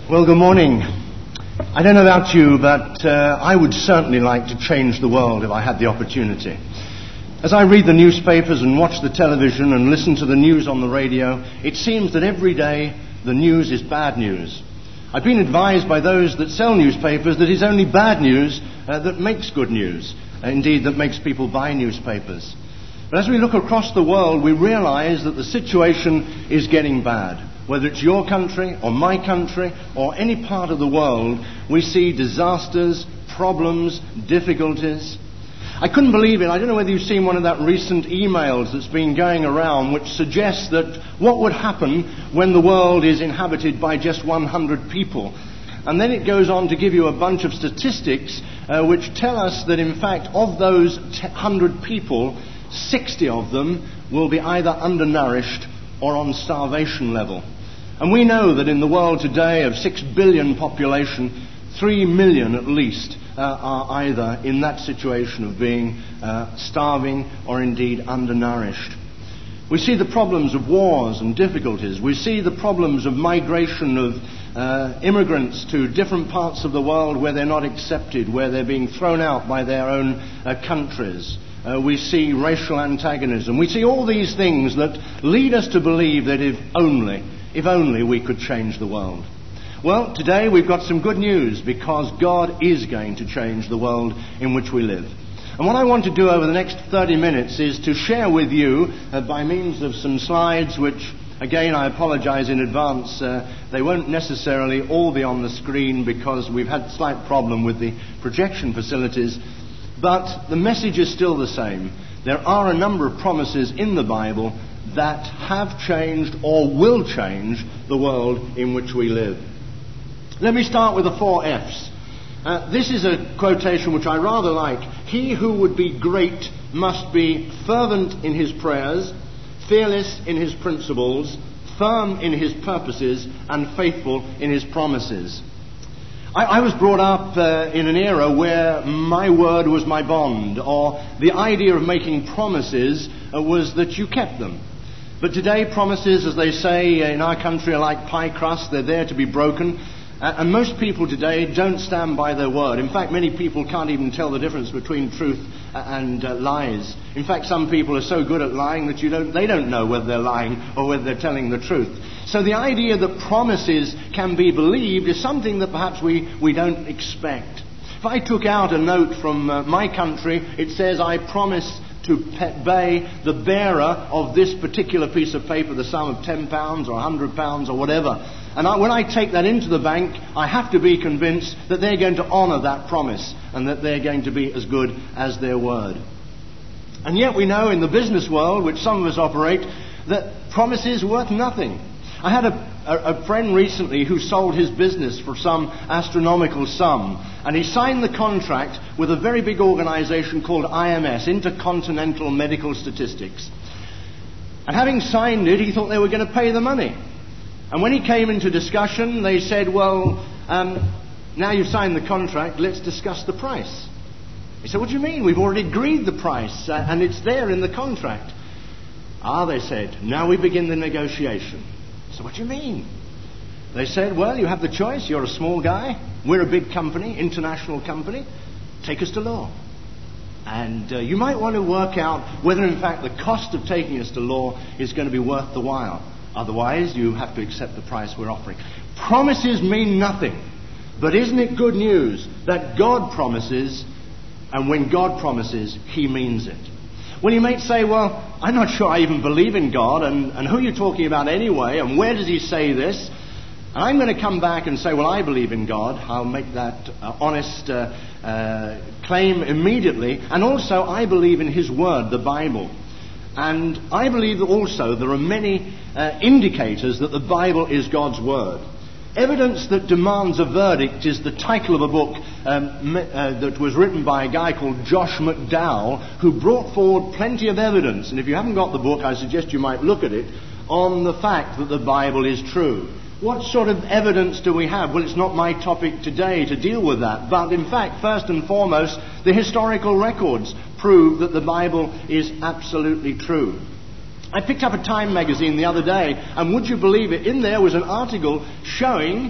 Well, good morning. I don't know about you, but I would certainly like to change the world if I had the opportunity. As I read the newspapers and watch the television and listen to the news on the radio, it seems that every day the news is bad news. I've been advised by those that sell newspapers that it's only bad news that makes good news, indeed that makes people buy newspapers. But as we look across the world, we realize that the situation is getting bad. Whether it's your country or my country or any part of the world, we see disasters, problems, difficulties. I couldn't believe it. I don't know whether you've seen one of that recent emails that's been going around which suggests that what would happen when the world is inhabited by just 100 people. And then it goes on to give you a bunch of statistics which tell us that in fact of those 100 people, 60 of them will be either undernourished or on starvation level. And we know that in the world today of 6 billion population, 3 million at least are either in that situation of being starving or indeed undernourished. We see the problems of wars and difficulties. We see the problems of migration of immigrants to different parts of the world where they're not accepted, where they're being thrown out by their own countries. We see racial antagonism. We see all these things that lead us to believe that if only we could change the world. Well, today we've got some good news because God is going to change the world in which we live. And what I want to do over the next 30 minutes is to share with you, by means of some slides, which, again, I apologize in advance, they won't necessarily all be on the screen because we've had a slight problem with the projection facilities. But the message is still the same. There are a number of promises in the Bible that have changed or will change the world in which we live. Let me start with the 4 F's. This is a quotation which I rather like. He who would be great must be fervent in his prayers, fearless in his principles, firm in his purposes, and faithful in his promises. I was brought up in an era where my word was my bond, or the idea of making promises was that you kept them. But today, promises, as they say in our country, are like pie crust. They're there to be broken. And most people today don't stand by their word. In fact, many people can't even tell the difference between truth and lies. In fact, some people are so good at lying that they don't know whether they're lying or whether they're telling the truth. So the idea that promises can be believed is something that perhaps we don't expect. If I took out a note from my country, it says, I promise to pay the bearer of this particular piece of paper the sum of £10 or £100 or whatever. And when I take that into the bank, I have to be convinced that they're going to honour that promise and that they're going to be as good as their word. And yet we know in the business world, which some of us operate, that promises are worth nothing. I had a friend recently who sold his business for some astronomical sum, and he signed the contract with a very big organisation called IMS, Intercontinental Medical Statistics. And having signed it, he thought they were going to pay the money. And when he came into discussion, they said, well, now you've signed the contract, let's discuss the price. He said, what do you mean? We've already agreed the price, and it's there in the contract. They said, now we begin the negotiation. So what do you mean? They said, well, you have the choice. You're a small guy. We're a big company, international company. Take us to law. And you might want to work out whether, in fact, the cost of taking us to law is going to be worth the while. Otherwise, you have to accept the price we're offering. Promises mean nothing. But isn't it good news that God promises, and when God promises, He means it? Well, you might say, well, I'm not sure I even believe in God, and who are you talking about anyway, and where does He say this? And I'm going to come back and say, well, I believe in God. I'll make that honest claim immediately. And also, I believe in His Word, the Bible. And I believe that also there are many indicators that the Bible is God's Word. Evidence that demands a verdict is the title of a book that was written by a guy called Josh McDowell, who brought forward plenty of evidence. And if you haven't got the book, I suggest you might look at it, on the fact that the Bible is true. What sort of evidence do we have? Well, it's not my topic today to deal with that. But in fact, first and foremost, the historical records prove that the Bible is absolutely true. I picked up a Time magazine the other day, and would you believe it, in there was an article showing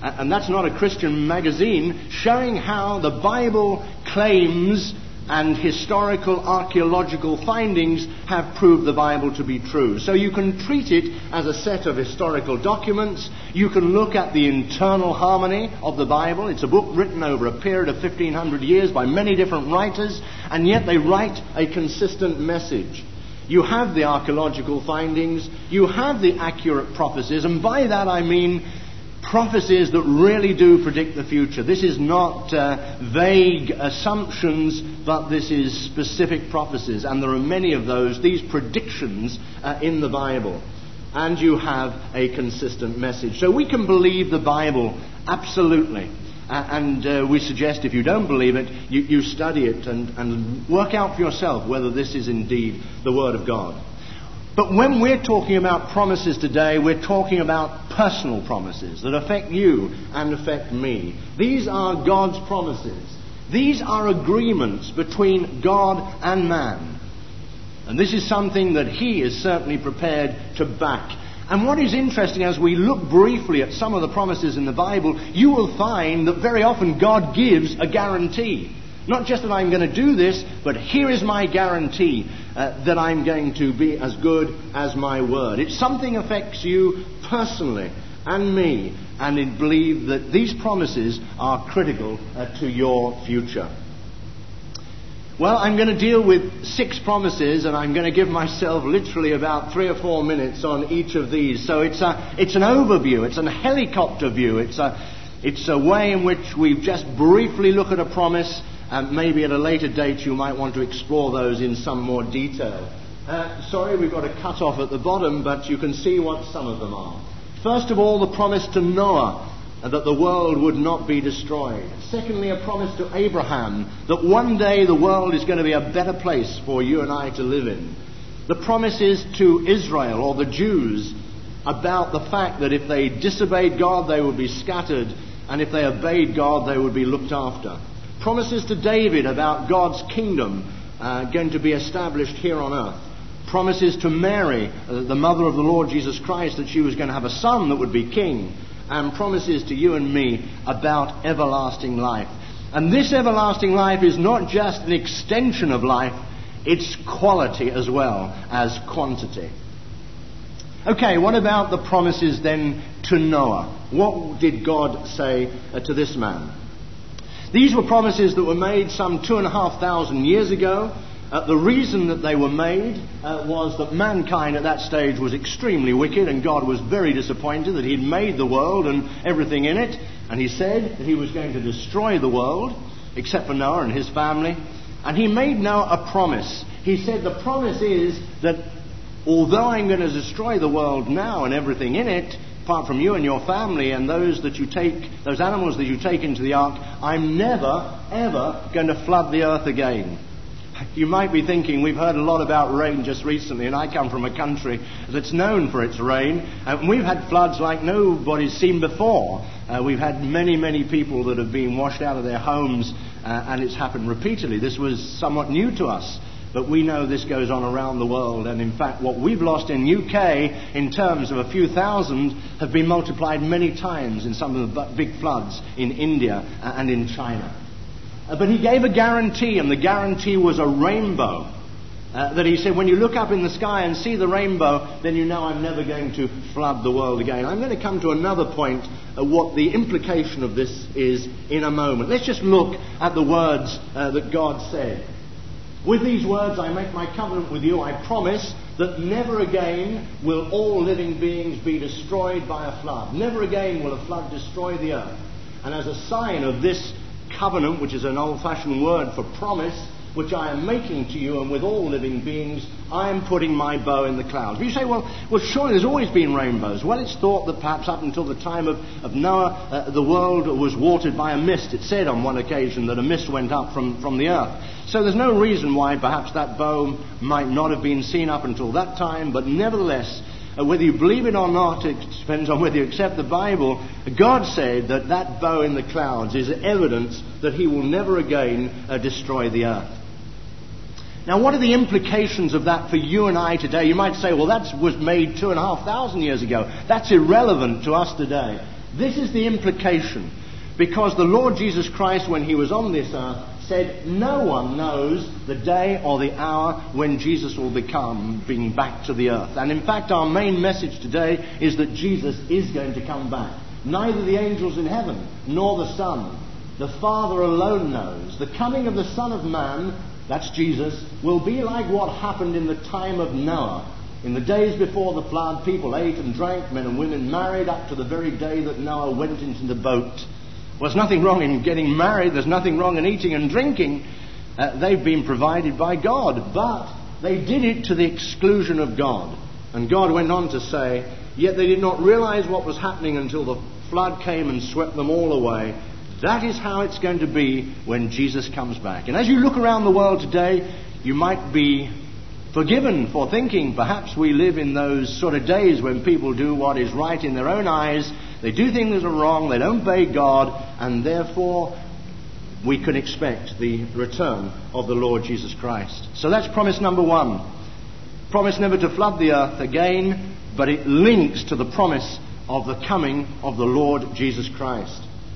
and that's not a Christian magazine, showing how the Bible claims and historical archaeological findings have proved the Bible to be true. So you can treat it as a set of historical documents. You can look at the internal harmony of the Bible. It's a book written over a period of 1,500 years by many different writers, and yet they write a consistent message. You have the archaeological findings, you have the accurate prophecies, and by that I mean prophecies that really do predict the future. This is not vague assumptions, but this is specific prophecies, and there are many of these predictions in the Bible. And you have a consistent message. So we can believe the Bible, absolutely. And we suggest if you don't believe it, you study it and work out for yourself whether this is indeed the Word of God. But when we're talking about promises today, we're talking about personal promises that affect you and affect me. These are God's promises. These are agreements between God and man. And this is something that He is certainly prepared to back. And what is interesting, as we look briefly at some of the promises in the Bible, you will find that very often God gives a guarantee. Not just that I'm going to do this, but here is my guarantee that I'm going to be as good as my word. It's something affects you personally and me, and I believe that these promises are critical to your future. Well, I'm going to deal with 6 promises, and I'm going to give myself literally about 3 or 4 minutes on each of these. So it's an overview, it's a helicopter view, it's a way in which we've just briefly looked at a promise, and maybe at a later date you might want to explore those in some more detail. Sorry, we've got a cut off at the bottom, but you can see what some of them are. First of all, the promise to Noah that the world would not be destroyed. Secondly, a promise to Abraham that one day the world is going to be a better place for you and I to live in. The promises to Israel, or the Jews, about the fact that if they disobeyed God, they would be scattered, and if they obeyed God, they would be looked after. Promises to David about God's kingdom going to be established here on earth. Promises to Mary, the mother of the Lord Jesus Christ, that she was going to have a son that would be king. And promises to you and me about everlasting life. And this everlasting life is not just an extension of life, it's quality as well as quantity. Okay, what about the promises then to Noah? What did God say to this man? These were promises that were made some 2,500 years ago. The reason that they were made was that mankind at that stage was extremely wicked, and God was very disappointed that He'd made the world and everything in it. And He said that He was going to destroy the world, except for Noah and his family. And He made Noah a promise. He said, the promise is that although I'm going to destroy the world now and everything in it, apart from you and your family and those animals that you take into the ark, I'm never, ever going to flood the earth again. You might be thinking, we've heard a lot about rain just recently, and I come from a country that's known for its rain, and we've had floods like nobody's seen before. We've had many, many people that have been washed out of their homes, and it's happened repeatedly. This was somewhat new to us, but we know this goes on around the world, and in fact what we've lost in UK in terms of a few thousand have been multiplied many times in some of the big floods in India and in China. But He gave a guarantee, and the guarantee was a rainbow. That He said, when you look up in the sky and see the rainbow, then you know I'm never going to flood the world again. I'm going to come to another point, what the implication of this is in a moment. Let's just look at the words that God said. With these words I make my covenant with you. I promise that never again will all living beings be destroyed by a flood. Never again will a flood destroy the earth. And as a sign of this covenant, which is an old-fashioned word for promise, which I am making to you and with all living beings, I am putting my bow in the clouds. But you say, well, surely there's always been rainbows. Well, it's thought that perhaps up until the time of Noah, the world was watered by a mist. It said on one occasion that a mist went up from the earth. So there's no reason why perhaps that bow might not have been seen up until that time, but nevertheless, whether you believe it or not, it depends on whether you accept the Bible. God said that that bow in the clouds is evidence that He will never again destroy the earth. Now, what are the implications of that for you and I today? You might say, well, that was made 2,500 years ago. That's irrelevant to us today. This is the implication. Because the Lord Jesus Christ, when he was on this earth, said no one knows the day or the hour when Jesus will being back to the earth. And in fact, our main message today is that Jesus is going to come back. Neither the angels in heaven nor the Son. The Father alone knows. The coming of the Son of Man, that's Jesus, will be like what happened in the time of Noah. In the days before the flood, people ate and drank, men and women married, up to the very day that Noah went into the boat. There's nothing wrong in getting married. There's nothing wrong in eating and drinking. They've been provided by God. But they did it to the exclusion of God. And God went on to say, yet they did not realize what was happening until the flood came and swept them all away. That is how it's going to be when Jesus comes back. And as you look around the world today, you might be forgiven for thinking perhaps we live in those sort of days when people do what is right in their own eyes. They do things that are wrong, they don't obey God, and therefore we can expect the return of the Lord Jesus Christ. So that's promise number one. Promise never to flood the earth again, but it links to the promise of the coming of the Lord Jesus Christ.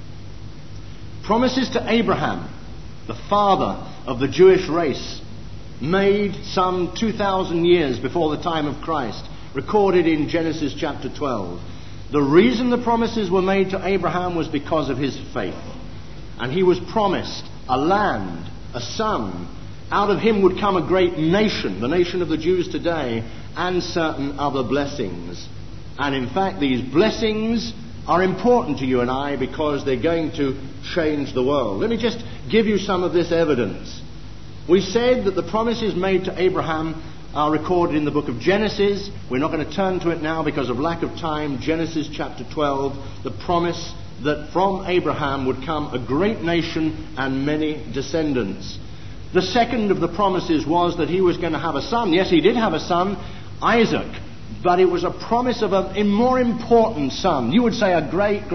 Promises to Abraham, the father of the Jewish race, made some 2,000 years before the time of Christ, recorded in Genesis chapter 12. The reason the promises were made to Abraham was because of his faith. And he was promised a land, a son. Out of him would come a great nation, the nation of the Jews today, and certain other blessings. And in fact, these blessings are important to you and I because they're going to change the world. Let me just give you some of this evidence. We said that the promises made to Abraham are recorded in the book of Genesis. We're not going to turn to it now because of lack of time. Genesis chapter 12, the promise that from Abraham would come a great nation and many descendants. The second of the promises was that he was going to have a son. Yes, he did have a son, Isaac, but it was a promise of a more important son. You would say a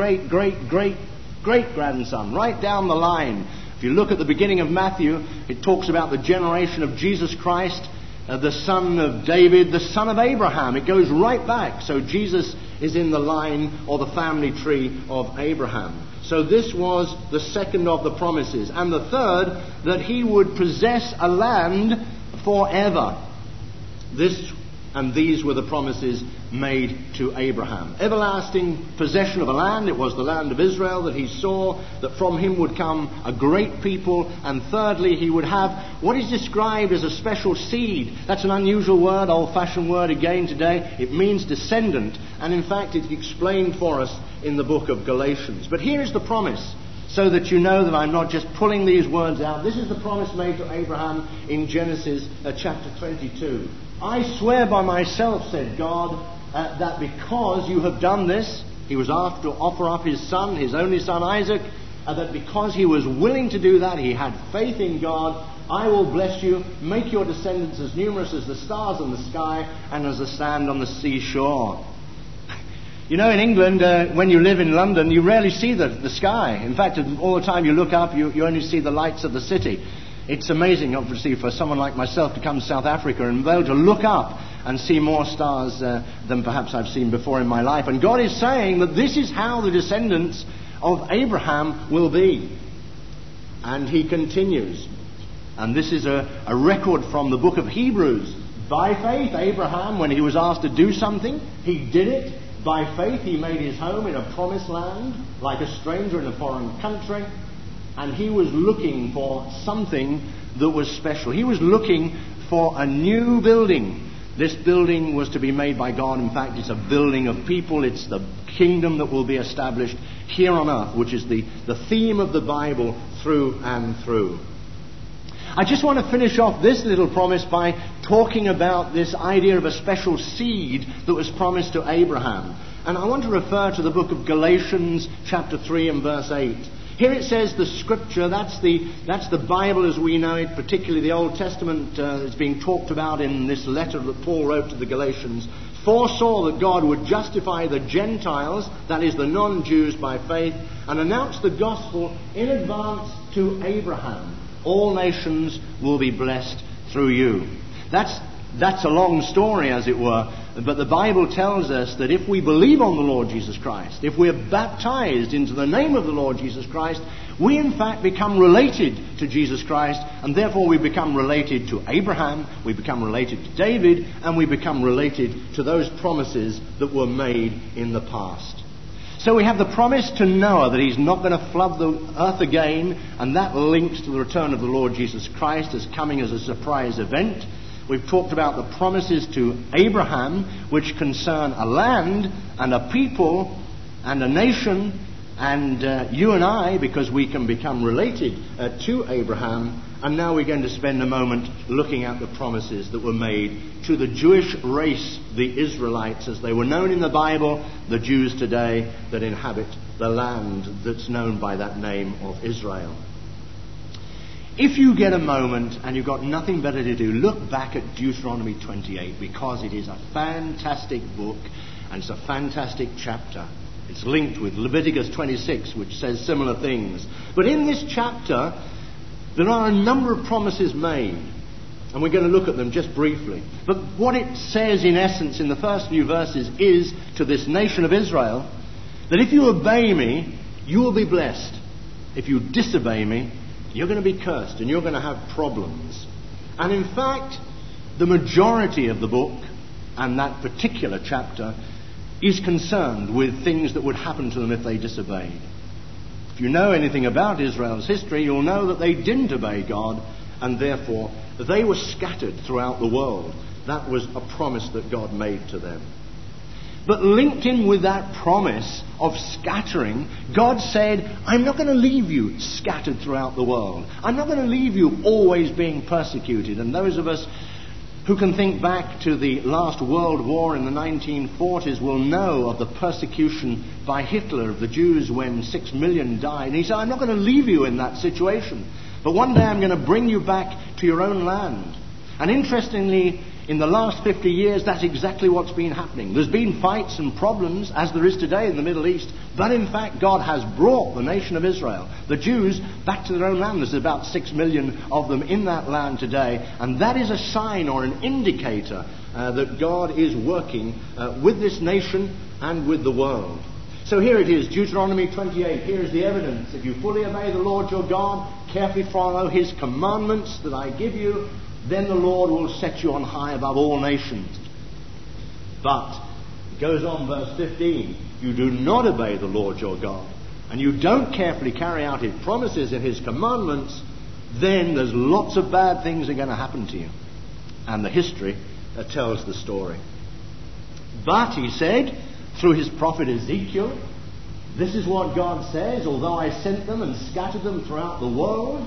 great-great-great-great-great-grandson, right down the line. If you look at the beginning of Matthew, it talks about the generation of Jesus Christ, the son of David, the son of Abraham. It goes right back. So Jesus is in the line or the family tree of Abraham. So this was the second of the promises. And the third, that he would possess a land forever. These were the promises made to Abraham. Everlasting possession of a land. It was the land of Israel that he saw, that from him would come a great people. And thirdly, he would have what is described as a special seed. That's an unusual word, old-fashioned word again today. It means descendant. And in fact, it's explained for us in the book of Galatians. But here is the promise, so that you know that I'm not just pulling these words out. This is the promise made to Abraham in Genesis chapter 22. I swear by myself, said God, that because you have done this, he was asked to offer up his son, his only son Isaac, that because he was willing to do that, he had faith in God, I will bless you, make your descendants as numerous as the stars in the sky and as the sand on the seashore. You know, in England, when you live in London, you rarely see the sky. In fact, all the time you look up, you only see the lights of the city. It's amazing, obviously, for someone like myself to come to South Africa and be able to look up and see more stars than perhaps I've seen before in my life. And God is saying that this is how the descendants of Abraham will be. And he continues. And this is a record from the book of Hebrews. By faith, Abraham, when he was asked to do something, he did it. By faith, he made his home in a promised land, like a stranger in a foreign country. And he was looking for something that was special. He was looking for a new building. This building was to be made by God. In fact, it's a building of people. It's the kingdom that will be established here on earth, which is the theme of the Bible through and through. I just want to finish off this little promise by talking about this idea of a special seed that was promised to Abraham. And I want to refer to the book of Galatians chapter 3 and verse 8. Here it says the scripture, that's the Bible as we know it, particularly the Old Testament is being talked about in this letter that Paul wrote to the Galatians, foresaw that God would justify the Gentiles, that is the non-Jews, by faith, and announce the gospel in advance to Abraham. All nations will be blessed through you. That's a long story, as it were. But the Bible tells us that if we believe on the Lord Jesus Christ, if we're baptized into the name of the Lord Jesus Christ, we in fact become related to Jesus Christ, and therefore we become related to Abraham, we become related to David, and we become related to those promises that were made in the past. So we have the promise to Noah that he's not going to flood the earth again, and that links to the return of the Lord Jesus Christ as coming as a surprise event. We've talked about the promises to Abraham, which concern a land and a people and a nation, and you and I, because we can become related to Abraham. And now we're going to spend a moment looking at the promises that were made to the Jewish race, the Israelites, as they were known in the Bible, the Jews today that inhabit the land that's known by that name of Israel. If you get a moment and you've got nothing better to do, look back at Deuteronomy 28, because it is a fantastic book and it's a fantastic chapter. It's linked with Leviticus 26, which says similar things. But in this chapter, there are a number of promises made, and we're going to look at them just briefly. But what it says in essence in the first few verses is to this nation of Israel that if you obey me, you will be blessed. If you disobey me, you're going to be cursed and you're going to have problems. And in fact, the majority of the book and that particular chapter is concerned with things that would happen to them if they disobeyed. If you know anything about Israel's history, you'll know that they didn't obey God, and therefore they were scattered throughout the world. That was a promise that God made to them. But linked in with that promise of scattering, God said, I'm not going to leave you scattered throughout the world. I'm not going to leave you always being persecuted. And those of us who can think back to the last World War in the 1940s will know of the persecution by Hitler of the Jews when 6 million died. And he said, I'm not going to leave you in that situation, but one day I'm going to bring you back to your own land. And interestingly, in the last 50 years, that's exactly what's been happening. There's been fights and problems, as there is today in the Middle East, but in fact God has brought the nation of Israel, the Jews, back to their own land. There's about 6 million of them in that land today, and that is a sign or an indicator that God is working with this nation and with the world. So here it is, Deuteronomy 28. Here is the evidence. If you fully obey the Lord your God, carefully follow his commandments that I give you, then the Lord will set you on high above all nations. But, it goes on, verse 15, you do not obey the Lord your God, and you don't carefully carry out his promises and his commandments, then there's lots of bad things that are going to happen to you. And the history tells the story. But, he said, through his prophet Ezekiel, this is what God says, although I sent them and scattered them throughout the world,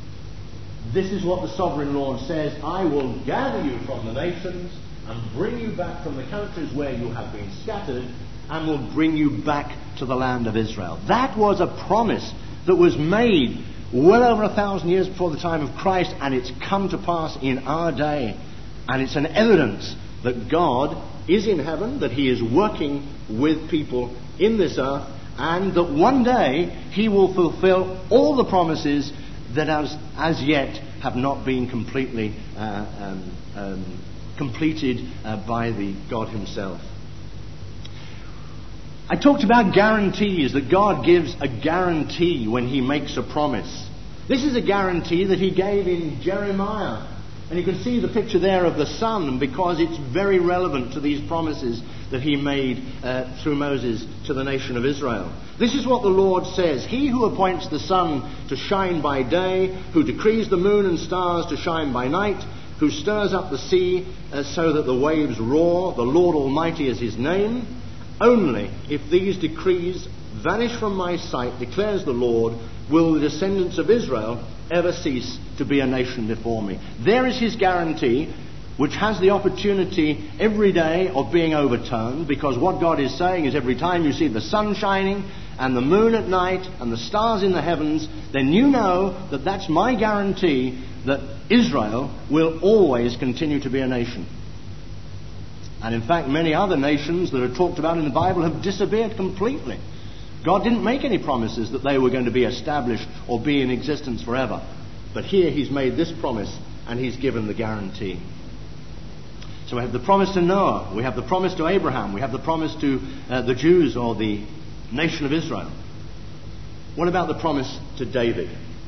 this is what the sovereign Lord says, I will gather you from the nations and bring you back from the countries where you have been scattered, and will bring you back to the land of Israel. That was a promise that was made well over 1,000 years before the time of Christ, and it's come to pass in our day. And it's an evidence that God is in heaven, that he is working with people in this earth, and that one day he will fulfill all the promises that as yet have not been completely completed by the God himself. I talked about guarantees, that God gives a guarantee when he makes a promise. This is a guarantee that he gave in Jeremiah. And you can see the picture there of the sun, because it's very relevant to these promises that he made through Moses to the nation of Israel. This is what the Lord says. He who appoints the sun to shine by day, who decrees the moon and stars to shine by night, who stirs up the sea so that the waves roar, the Lord Almighty is his name. Only if these decrees vanish from my sight, declares the Lord, will the descendants of Israel ever cease to be a nation before me. There is his guarantee, which has the opportunity every day of being overturned, because what God is saying is every time you see the sun shining and the moon at night and the stars in the heavens, then you know that that's my guarantee that Israel will always continue to be a nation. And in fact, many other nations that are talked about in the Bible have disappeared completely. God didn't make any promises that they were going to be established or be in existence forever. But here he's made this promise and he's given the guarantee. So we have the promise to Noah, we have the promise to Abraham, we have the promise to the Jews or the nation of Israel. What about the promise to David?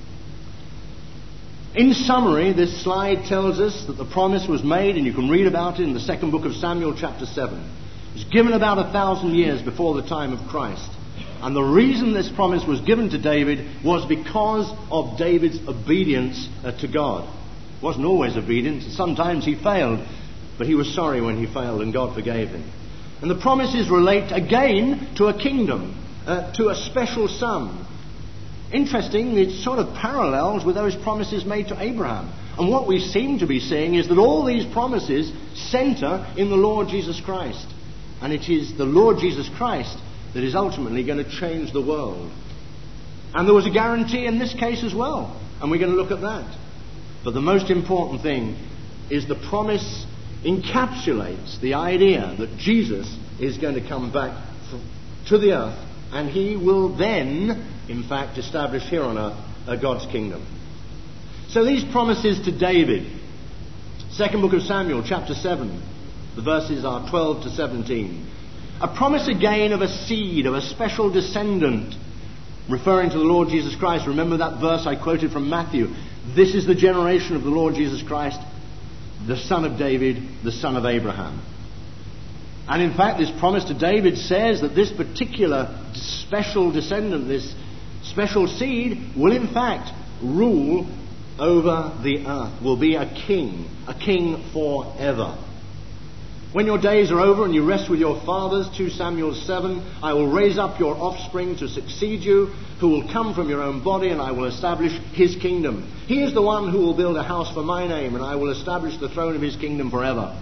In summary, this slide tells us that the promise was made, and you can read about it in the second book of Samuel, chapter 7. It was given about 1,000 years before the time of Christ. And the reason this promise was given to David was because of David's obedience to God. He wasn't always obedient. Sometimes he failed, but he was sorry when he failed, and God forgave him. And the promises relate again to a kingdom, to a special son. Interesting, it sort of parallels with those promises made to Abraham. And what we seem to be seeing is that all these promises center in the Lord Jesus Christ. And it is the Lord Jesus Christ that is ultimately going to change the world. And there was a guarantee in this case as well. And we're going to look at that. But the most important thing is the promise encapsulates the idea that Jesus is going to come back to the earth, and he will then, in fact, establish here on earth God's kingdom. So these promises to David, second book of Samuel, chapter 7, the verses are 12 to 17. A promise again of a seed, of a special descendant, referring to the Lord Jesus Christ. Remember that verse I quoted from Matthew. This is the generation of the Lord Jesus Christ, the son of David, the son of Abraham. And in fact, this promise to David says that this particular special descendant, this special seed, will in fact rule over the earth, will be a king forever. When your days are over and you rest with your fathers, 2 Samuel 7, I will raise up your offspring to succeed you, who will come from your own body, and I will establish his kingdom. He is the one who will build a house for my name, and I will establish the throne of his kingdom forever.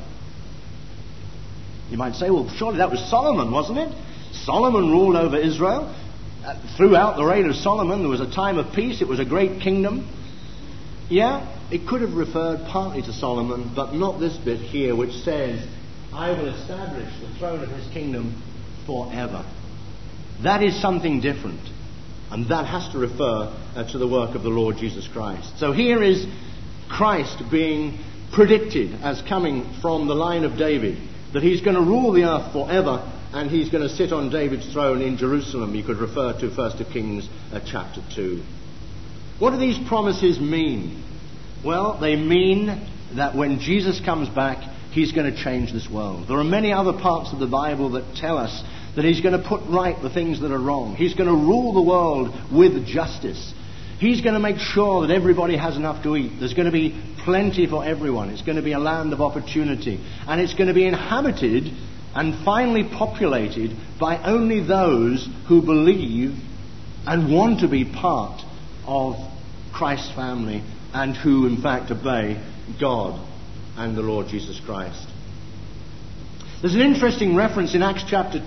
You might say, well, surely that was Solomon, wasn't it? Solomon ruled over Israel. Throughout the reign of Solomon, there was a time of peace. It was a great kingdom. Yeah, it could have referred partly to Solomon, but not this bit here, which says, I will establish the throne of his kingdom forever. That is something different. And that has to refer to the work of the Lord Jesus Christ. So here is Christ being predicted as coming from the line of David, that he's going to rule the earth forever, and he's going to sit on David's throne in Jerusalem. You could refer to 1 Kings chapter 2. What do these promises mean? Well, they mean that when Jesus comes back, he's going to change this world. There are many other parts of the Bible that tell us that he's going to put right the things that are wrong. He's going to rule the world with justice. He's going to make sure that everybody has enough to eat. There's going to be plenty for everyone. It's going to be a land of opportunity. And it's going to be inhabited and finally populated by only those who believe and want to be part of Christ's family, and who in fact obey God and the Lord Jesus Christ. There's an interesting reference in Acts chapter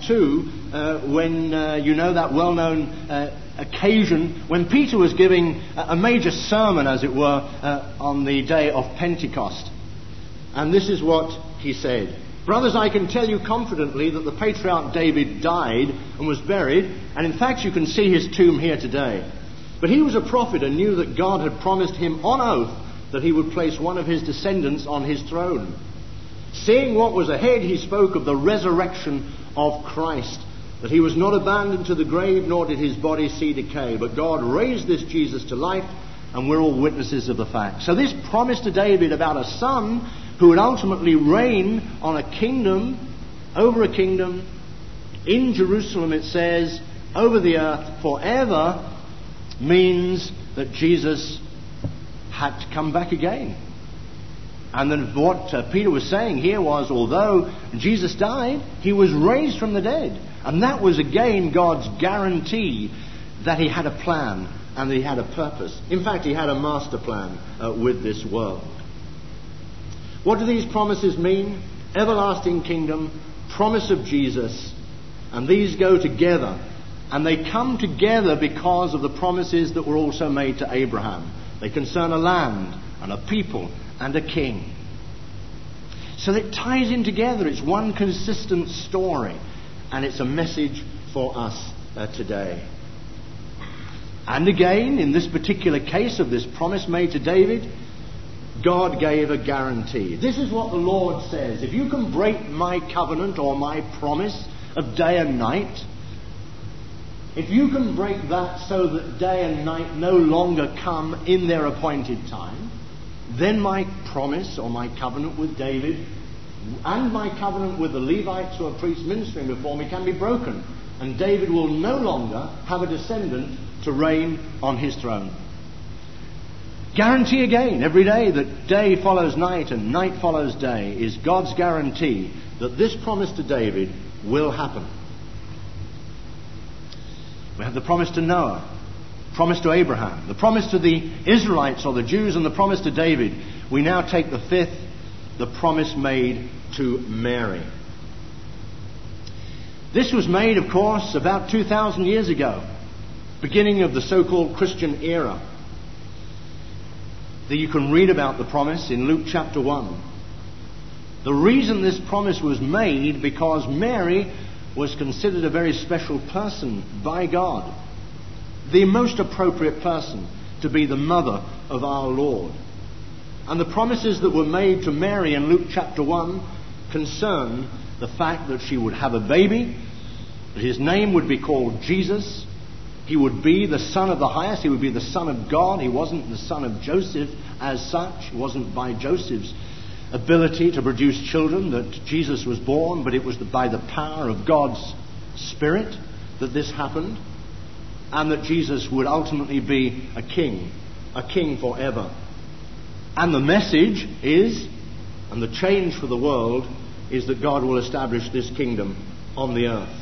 2 when you know that well-known occasion when Peter was giving a major sermon, as it were, on the day of Pentecost. And this is what he said. Brothers, I can tell you confidently that the patriarch David died and was buried, and in fact you can see his tomb here today. But he was a prophet and knew that God had promised him on oath that he would place one of his descendants on his throne. Seeing what was ahead, he spoke of the resurrection of Christ, that he was not abandoned to the grave, nor did his body see decay, but God raised this Jesus to life, and we're all witnesses of the fact. So this promise to David about a son who would ultimately reign on a kingdom, over a kingdom, in Jerusalem, it says, over the earth forever, means that Jesus had to come back again. And then what Peter was saying here was, although Jesus died, he was raised from the dead. And that was again God's guarantee that he had a plan and that he had a purpose. In fact, he had a master plan with this world. What do these promises mean? Everlasting kingdom, promise of Jesus, and these go together. And they come together because of the promises that were also made to Abraham. They concern a land and a people and a king. So it ties in together. It's one consistent story, and it's a message for us today. And again, in this particular case of this promise made to David, God gave a guarantee. This is what the Lord says. If you can break my covenant or my promise of day and night, if you can break that so that day and night no longer come in their appointed time, then my promise or my covenant with David and my covenant with the Levites who are priests ministering before me can be broken. And David will no longer have a descendant to reign on his throne. Guarantee again, every day that day follows night and night follows day is God's guarantee that this promise to David will happen. We have the promise to Noah, promise to Abraham, the promise to the Israelites or the Jews, and the promise to David. We now take the fifth, the promise made to Mary. This was made, of course, about 2,000 years ago, beginning of the so-called Christian era. That you can read about the promise in Luke chapter 1. The reason this promise was made because Mary was considered a very special person by God, the most appropriate person to be the mother of our Lord. And the promises that were made to Mary in Luke chapter 1 concern the fact that she would have a baby, that his name would be called Jesus. He would be the Son of the Highest. He would be the Son of God. He wasn't the son of Joseph as such. It wasn't by Joseph's ability to produce children that Jesus was born, but it was by the power of God's Spirit that this happened, and that Jesus would ultimately be a king forever. And the message is, and the change for the world, is that God will establish this kingdom on the earth.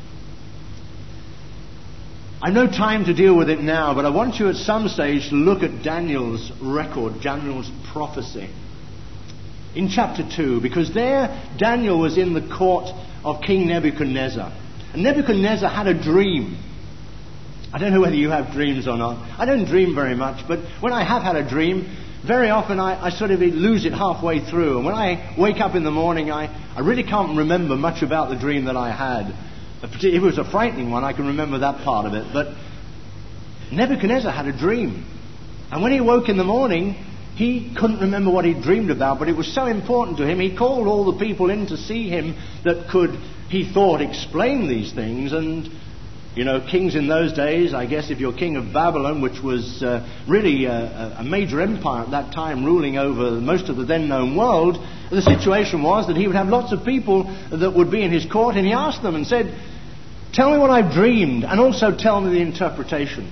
I've no time to deal with it now, but I want you at some stage to look at Daniel's record, Daniel's prophecy. In chapter 2, because there Daniel was in the court of King Nebuchadnezzar. And Nebuchadnezzar had a dream. I don't know whether you have dreams or not. I don't dream very much, but when I have had a dream, very often I sort of lose it halfway through. And when I wake up in the morning, I really can't remember much about the dream that I had. If it was a frightening one, I can remember that part of it. But Nebuchadnezzar had a dream. And when he woke in the morning, he couldn't remember what he dreamed about, but it was so important to him, he called all the people in to see him that could, he thought, explain these things. And, you know, kings in those days, I guess if you're king of Babylon, which was really a major empire at that time ruling over most of the then known world, the situation was that he would have lots of people that would be in his court, and he asked them and said, "Tell me what I've dreamed, and also tell me the interpretation."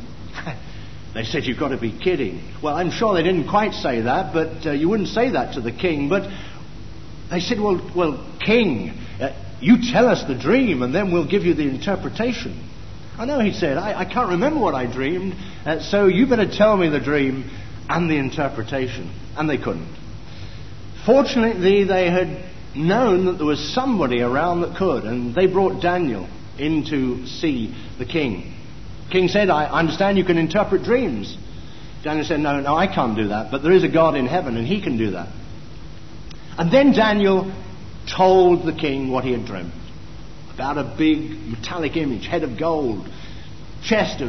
They said, "You've got to be kidding." Well, I'm sure they didn't quite say that, but you wouldn't say that to the king. But they said, well, king, you tell us the dream and then we'll give you the interpretation. "I know," he said, I can't remember what I dreamed, so you better tell me the dream and the interpretation. And they couldn't. Fortunately, they had known that there was somebody around that could, and they brought Daniel in to see the king. The king said, "I understand you can interpret dreams." Daniel said, no, I can't do that, but there is a God in heaven and he can do that. And then Daniel told the king what he had dreamt about a big metallic image, head of gold, chest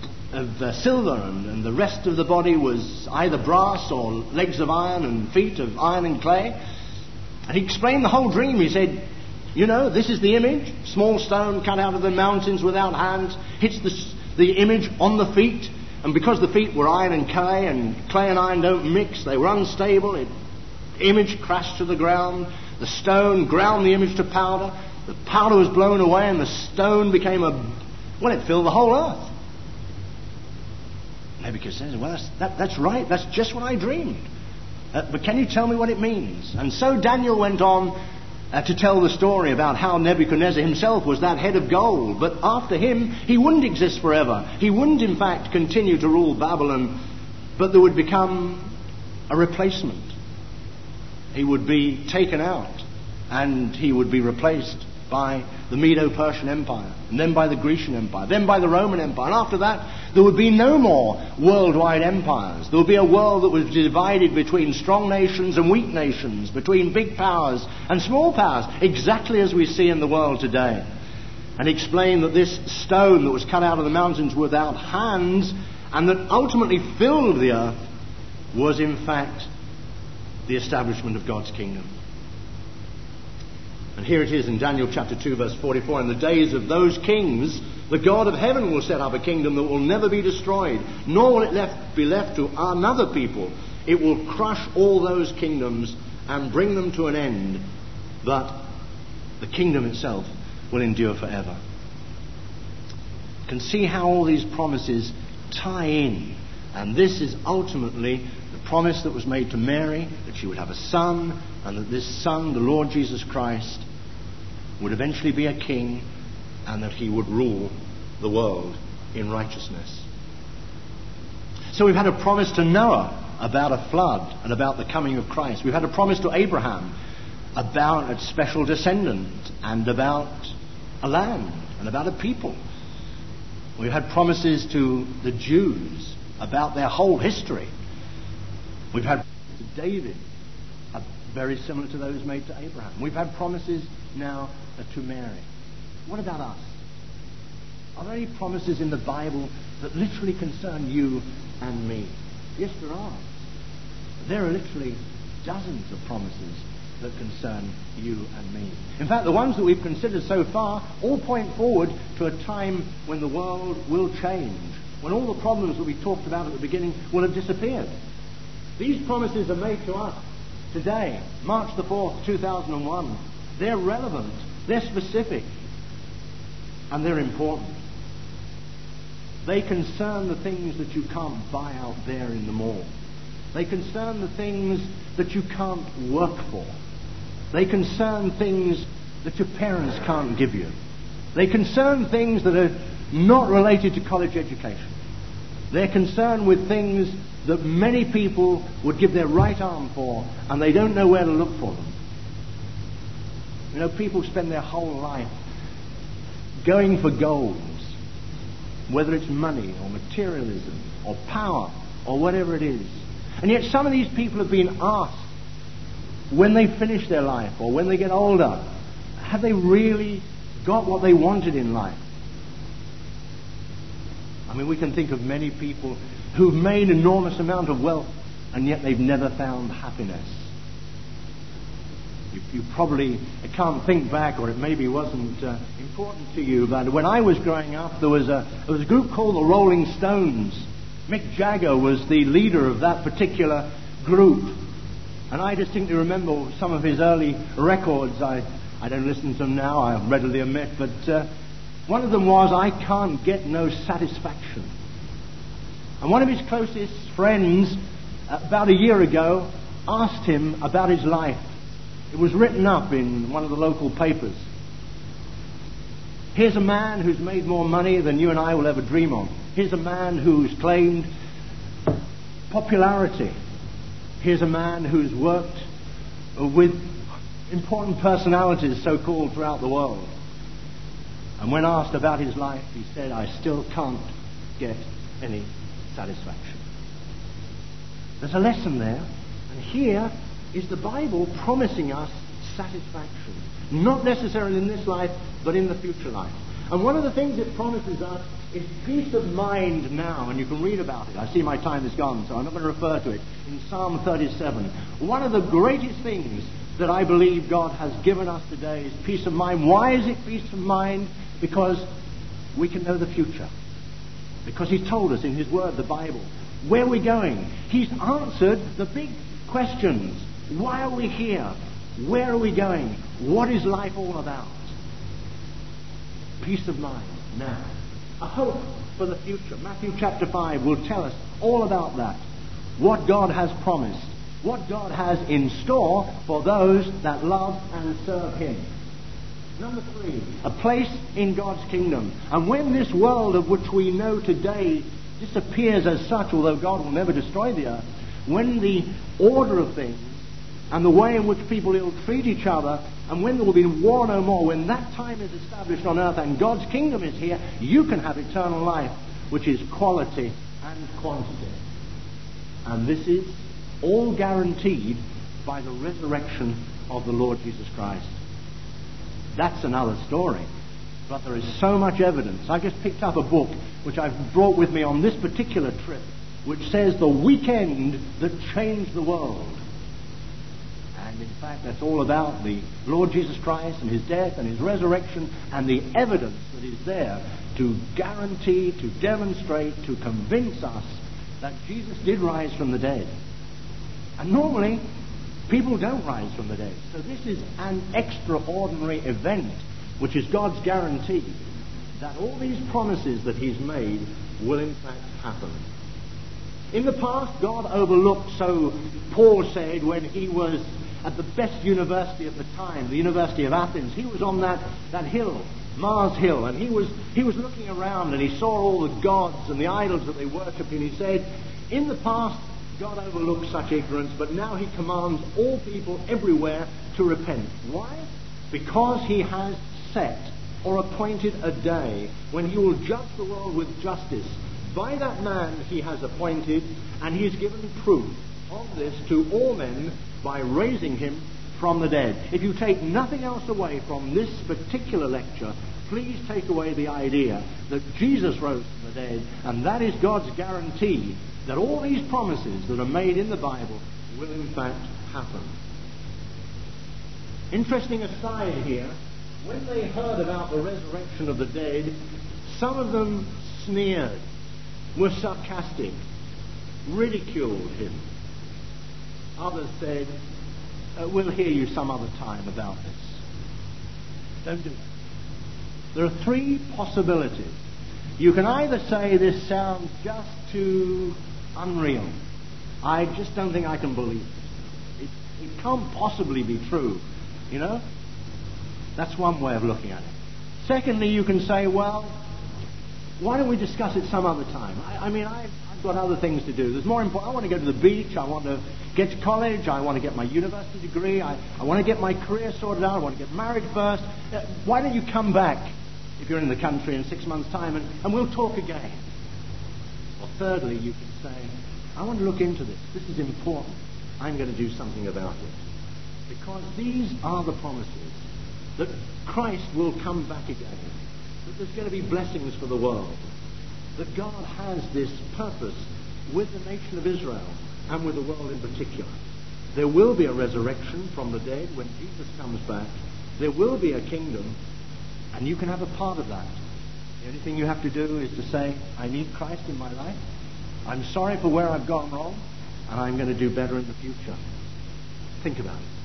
of silver, and the rest of the body was either brass or legs of iron and feet of iron and clay. And he explained the whole dream. He said, "You know, this is the image, small stone cut out of the mountains without hands, hits the image on the feet, and because the feet were iron and clay and iron don't mix, they were unstable. The image crashed to the ground. The stone ground the image to powder. The powder was blown away, and the stone became it filled the whole earth." Nebuchadnezzar says, "Well, that's right. That's just what I dreamed. But can you tell me what it means?" And so Daniel went on to tell the story about how Nebuchadnezzar himself was that head of gold. But after him, he wouldn't exist forever. He wouldn't, in fact, continue to rule Babylon, but there would become a replacement. He would be taken out, and he would be replaced by the Medo-Persian Empire, and then by the Grecian Empire, then by the Roman Empire. And after that, there would be no more worldwide empires. There would be a world that was divided between strong nations and weak nations, between big powers and small powers, exactly as we see in the world today. And he explained that this stone that was cut out of the mountains without hands and that ultimately filled the earth was in fact the establishment of God's kingdom. And here it is in Daniel chapter 2 verse 44, in the days of those kings, the God of heaven will set up a kingdom that will never be destroyed, nor will it be left to another people. It will crush all those kingdoms and bring them to an end, but the kingdom itself will endure forever. You can see how all these promises tie in. And this is ultimately the promise that was made to Mary, that she would have a son, and that this son, the Lord Jesus Christ, would eventually be a king, and that he would rule the world in righteousness. So we've had a promise to Noah about a flood and about the coming of Christ. We've had a promise to Abraham about a special descendant and about a land and about a people. We've had promises to the Jews about their whole history. We've had to David, very similar to those made to Abraham. We've had promises now to Mary. What about us? Are there any promises in the Bible that literally concern you and me? Yes, there are. There are literally dozens of promises that concern you and me. In fact, the ones that we've considered so far all point forward to a time when the world will change, when all the problems that we talked about at the beginning will have disappeared. These promises are made to us today, March the 4th, 2001. They're relevant, they're specific, and they're important. They concern the things that you can't buy out there in the mall. They concern the things that you can't work for. They concern things that your parents can't give you. They concern things that are not related to college education. They're concerned with things that many people would give their right arm for, and they don't know where to look for them. You know, people spend their whole life going for goals, whether it's money or materialism or power or whatever it is. And yet some of these people have been asked, when they finish their life or when they get older, have they really got what they wanted in life? I mean, we can think of many people who've made an enormous amount of wealth, and yet they've never found happiness. You probably can't think back, or it maybe wasn't important to you, but when I was growing up, there was a group called the Rolling Stones. Mick Jagger was the leader of that particular group. And I distinctly remember some of his early records. I don't listen to them now, I readily admit, but one of them was, "I Can't Get No Satisfaction." And one of his closest friends, about a year ago, asked him about his life. It was written up in one of the local papers. Here's a man who's made more money than you and I will ever dream of. Here's a man who's claimed popularity. Here's a man who's worked with important personalities, so-called, throughout the world. And when asked about his life, he said, "I still can't get any satisfaction." There's a lesson there. And here is the Bible promising us satisfaction. Not necessarily in this life, but in the future life. And one of the things it promises us is peace of mind now. And you can read about it. I see my time is gone, so I'm not going to refer to it. In Psalm 37. One of the greatest things that I believe God has given us today is peace of mind. Why is it peace of mind? Because we can know the future. Because He's told us in His Word, the Bible, where we're going. He's answered the big questions. Why are we here? Where are we going? What is life all about? Peace of mind now. A hope for the future. Matthew chapter 5 will tell us all about that. What God has promised. What God has in store for those that love and serve Him. Number 3, a place in God's kingdom. And when this world of which we know today disappears as such, although God will never destroy the earth, when the order of things and the way in which people ill-treat each other, and when there will be war no more, when that time is established on earth and God's kingdom is here, you can have eternal life, which is quality and quantity. And this is all guaranteed by the resurrection of the Lord Jesus Christ. That's another story. But there is so much evidence. I just picked up a book which I've brought with me on this particular trip, which says the weekend that changed the world. And in fact, that's all about the Lord Jesus Christ and his death and his resurrection and the evidence that is there to guarantee, to demonstrate, to convince us that Jesus did rise from the dead. And normally, people don't rise from the dead. So this is an extraordinary event, which is God's guarantee that all these promises that he's made will in fact happen. In the past, God overlooked, so Paul said, when he was at the best university of the time, the University of Athens, he was on that hill, Mars Hill, and he was looking around and he saw all the gods and the idols that they worshipped, and he said, in the past, God overlooked such ignorance, but now he commands all people everywhere to repent. Why? Because he has set or appointed a day when he will judge the world with justice by that man he has appointed, and he has given proof of this to all men by raising him from the dead. If you take nothing else away from this particular lecture, please take away the idea that Jesus rose from the dead, and that is God's guarantee that all these promises that are made in the Bible will in fact happen. Interesting aside here, when they heard about the resurrection of the dead, some of them sneered, were sarcastic, ridiculed him. Others said, we'll hear you some other time about this. Don't do that. There are three possibilities. You can either say this sounds just too unreal. I just don't think I can believe it. It can't possibly be true. You know? That's one way of looking at it. Secondly, you can say, well, why don't we discuss it some other time? I've got other things to do. There's more important. I want to go to the beach. I want to get to college. I want to get my university degree. I want to get my career sorted out. I want to get married first. Why don't you come back if you're in the country in 6 months' time and we'll talk again? Or thirdly, you can say, I want to look into this. This is important. I'm going to do something about it. Because these are the promises that Christ will come back again, that there's going to be blessings for the world, that God has this purpose with the nation of Israel and with the world in particular. There will be a resurrection from the dead when Jesus comes back. There will be a kingdom, and you can have a part of that. The only thing you have to do is to say, I need Christ in my life. I'm sorry for where I've gone wrong, and I'm going to do better in the future. Think about it.